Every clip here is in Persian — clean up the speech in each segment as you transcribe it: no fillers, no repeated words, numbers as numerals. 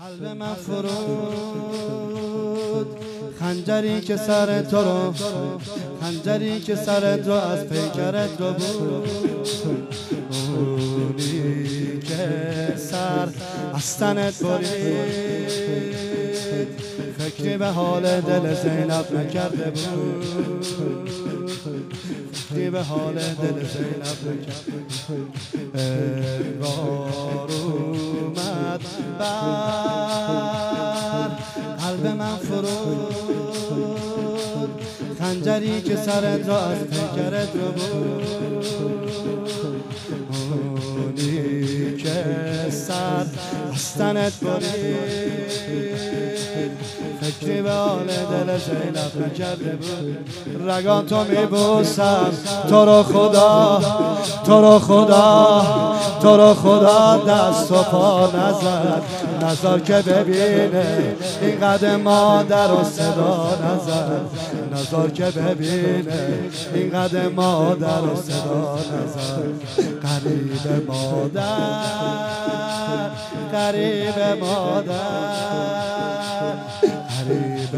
قلب من فرود خنجری که سر تو رو، خنجری که سر تو از پیکرت رو بود، اونی که سر از تنت برید، فکری به حال دل زینب نکرده بود، فکری به حال دل زینب نکرده بود. انگار اومد بر قلب من فرود خنجری که سرت را از پیکرت رو بود، اونی که سر از تنت برید، فکری به حال دل زینب نکرده بود. رگان تو میبوسم تو رو خدا، تو رو خدا، تو رو خدا دست و پا نزد که ببینه این قدر مادر و صدا نزد که ببینه این قدر مادر و صدا قریب مادر، قریب مادر، قریب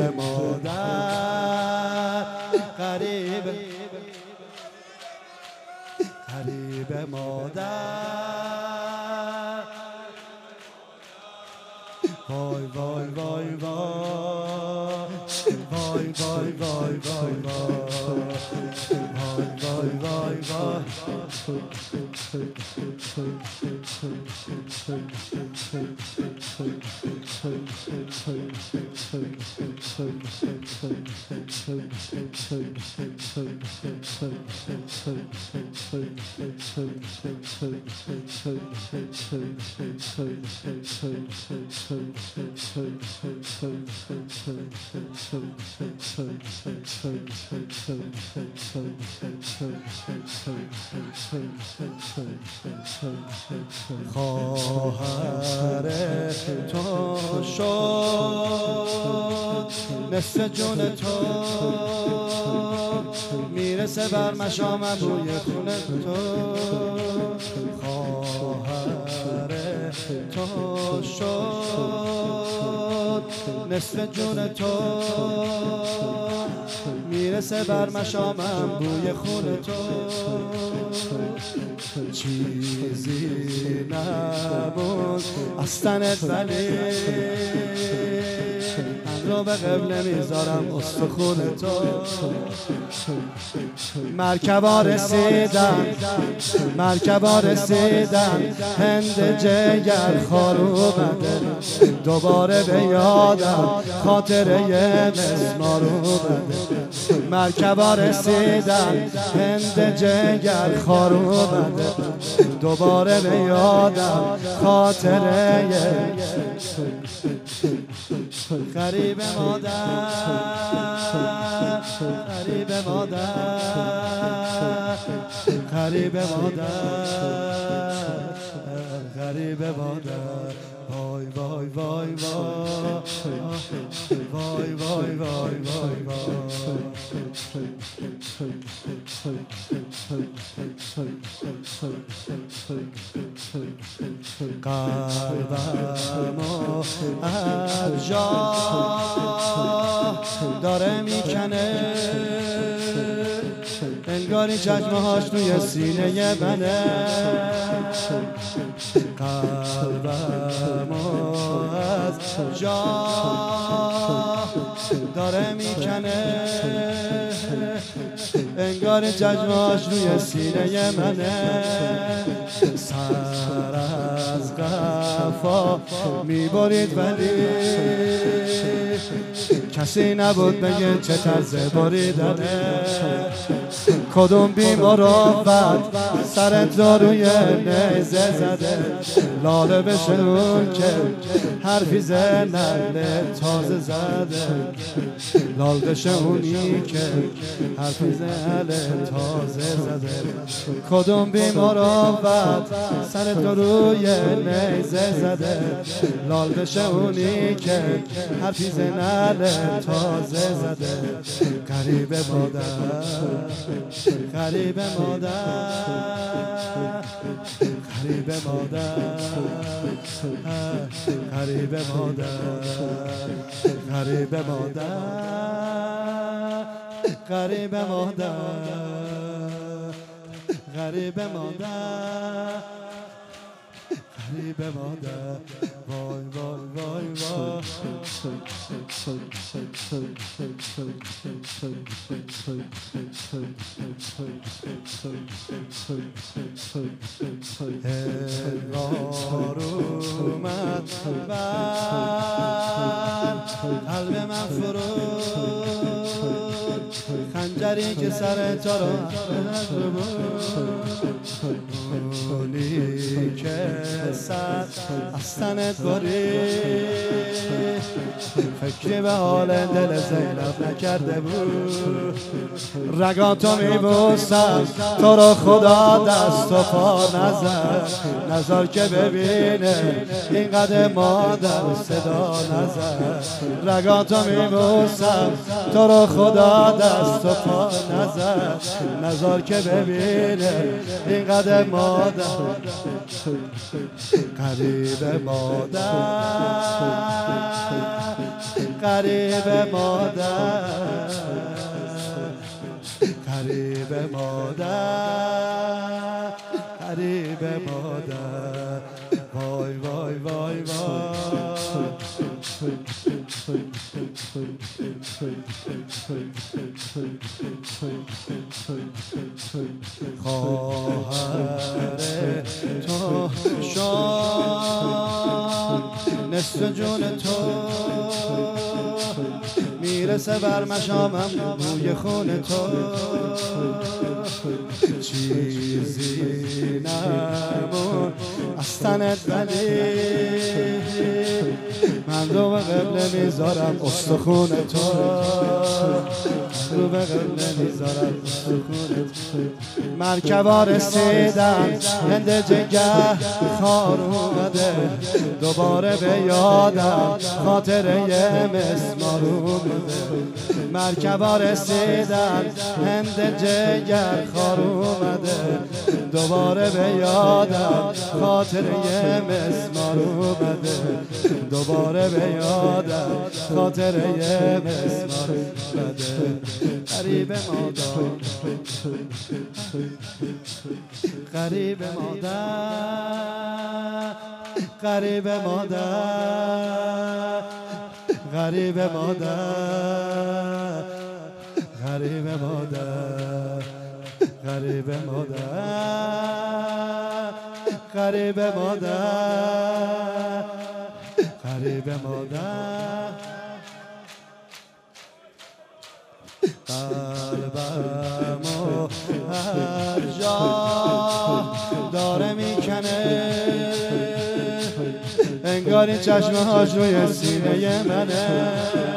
مادر، قریب مادر. وای وای وای وای وای وای وای وای وای وای خواهر تو شد نصف جون تو، میرسه بر مشام بوی خون تو. خواهر تو شد نصف جون تو، میرسه بر مشامم بوی خون تو. چیزی نبود از تنت ولی من رو به قبله میذارم استخون تو. مرکبا رسیدن، مرکبا رسیدن، هند جگر خار اومده، دوباره به یادم خاطره مسمار اومده. مرکبا رسیدن، هند جگر خار اومده، دوباره به یادم خاطره غریب مادر، غریب مادر، غریب مادر، غریب مادر. وای وای وای وای وای وای وای قلبمو از جا داره میکنه، انگاری چشمهاش توی سینه منه. قلبمو از جا داره میکنه، انگار چشمهاش روی سینه منه. سر از قفا میبرید ولی کسی نبود بگه چه طرز بریدنه. کدوم بیمروت سرت داروی نیزه زده، لاله بشه اون که حرفی زنده تازه زده، لال بشه اونی که حرفی زنده تازه زده. کدوم بیمروت سرت داروی نیزه زده، لال بشه اونی که حرفی زنده تازه زده. غریب مادر، غریب مادر، غریب مادر غریب مادر غریب مادر غریب مادر غریب مادر غریب مادر وای وای وای وای انگار اومد بر قلب من فرود خنجری که سر تو رو اونی که سر از تنت برید فکری به حال دل زینب نکرده بود رگاتو میبوسم تو رو خدا دست و پا نظر که ببینه اینقدر مادر صدا رگاتو میبوسم تو رو خدا دست و پا نظر که ببینه اینقدر مادر غریب مادر غریب مادر غریب مادر غریب مادر وای وای وای وای خواهر تو شد نصف جون تو میرسه بر مشامم بوی خون تو چیزی نمون از تنت ولی من رو به قبله میذارم استخون تو رو به قبله میذارم استخون تو مرکبا رسیدن هند جگر خار اومده دوباره به یادم خاطره مسمار اومده مرکبا رسیدن هند جگر خار اومده دوباره به یادم خاطره مسمار اومده دوباره به یادم خاطره مسمار اومده غریب مادر غریب مادر غریب مادر غریب مادر غریب مادر غریب مادر غریب مادر غریب مادر قلبمو هر جا داره میکنه انگار این چشمه هاش روی سینه منه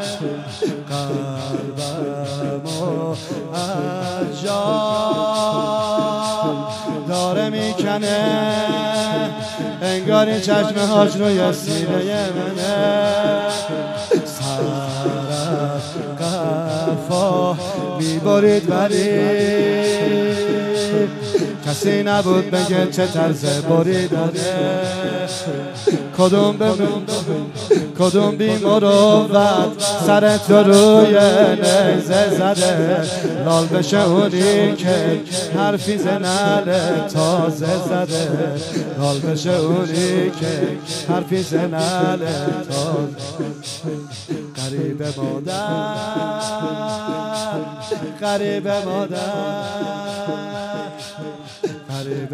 قلبمو هر جا داره میکنه انگار این چشمه هاش روی سینه منه سر قفا میبرید ولی کسی نبود بگه چه طرز بریدنه کدوم بی مروت سرت رو روی نیزه زده لال بشه اونی که حرفی زنل تازه زده لال بشه اونی که حرفی زنل تازه غریب مادر غریب مادر غریب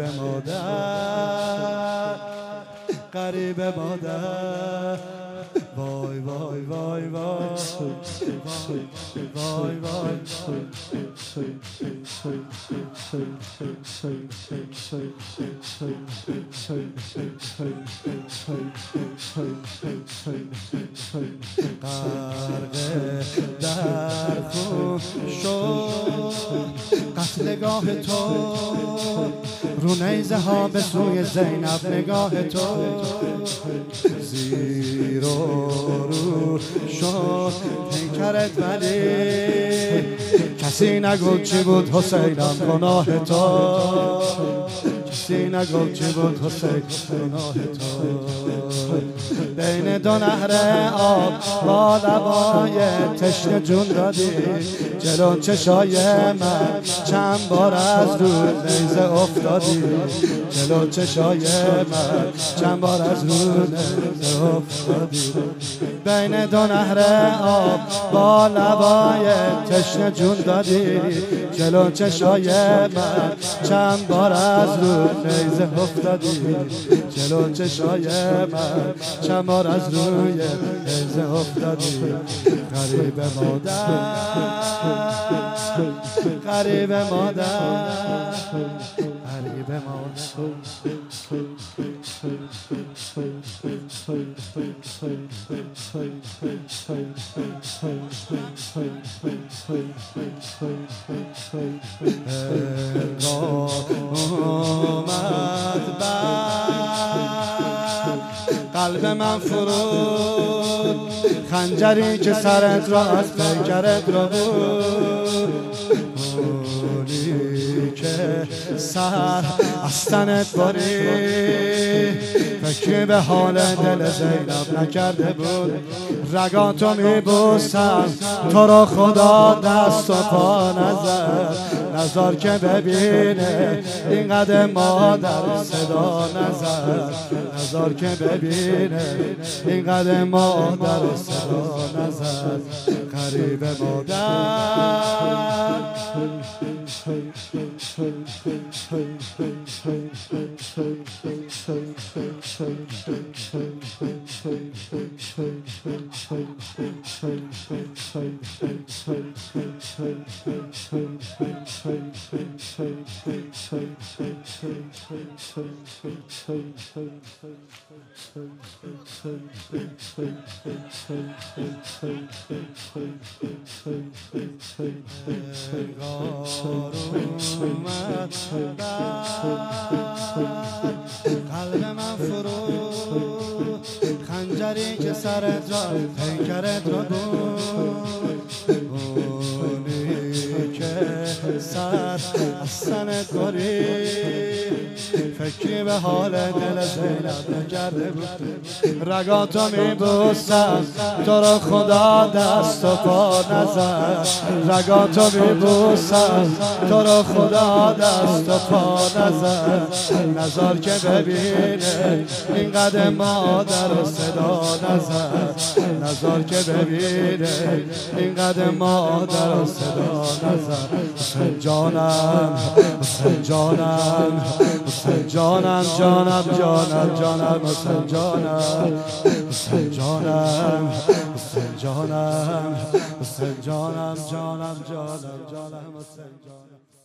مادر غریب مادر وای وای وای وای وای وای غرق در خون شد قتلگاه تو رو نیزه ها به سوی زینب نگاه تو زیر و رو شد پیکرت ولی کسی نگو چی بود حسینم گناه تو هیچی نگفت چی بود حسین گناه تو. بین دو نهر آب با لبای تشنه جون دادی، جلو چشای من چند بار از رو نیزه افتادی، جلو چشای من چند بار از رو نیزه افتادی. بین دو نهر آب با لبای تشنه جون دادی، جلو چشای من چند بار از رو نیزه افتادی، جلو چشای من چند بار از روی نیزه افتادی. غریب مادر، غریب مادر، غریب مادر. اومد بر قلب من فرود، خنجری که سرت را از پیکرت را بود، پولی که سر از تنت باری، فکری به حال دل زینب نکرده بود. رگاتو میبوسم تو را خدا دست و پا نزد، نزار که ببینه اینقدر مادر صدا نزد، نزار که ببینه اینقدر مادر صدا نزد. غریب مادر، قلب من فرود، خنجری که سرت را پیکرت را بود، اونی که سر از سنت باری، فکری به حال دل زینب نکرده بود. رگاتو میبوسم تو را خدا دست و پا نزد، رگاتو میبوسم تو را خدا دست و پا نزد، نزار که ببینه اینقدر مادر صدا نزد، نزار که ببینه اینقدر مادر صدا نزد. حسین جانم، حسین جانم، حسین جانم، جانم جانم جانم، حسین جانم، حسین جانم، حسین جانم، حسین جانم، جانم جانم جانم، حسین جانم.